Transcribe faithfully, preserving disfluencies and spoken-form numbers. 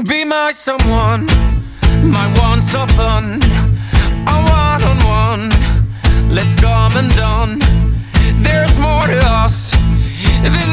Be my someone, my once upon a one-on-one. Let's come and done. There's more to us than